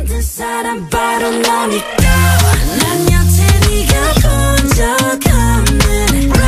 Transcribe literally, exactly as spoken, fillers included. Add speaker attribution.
Speaker 1: 만든 사람 바로 너니까 난 여태 네가 본 적 없는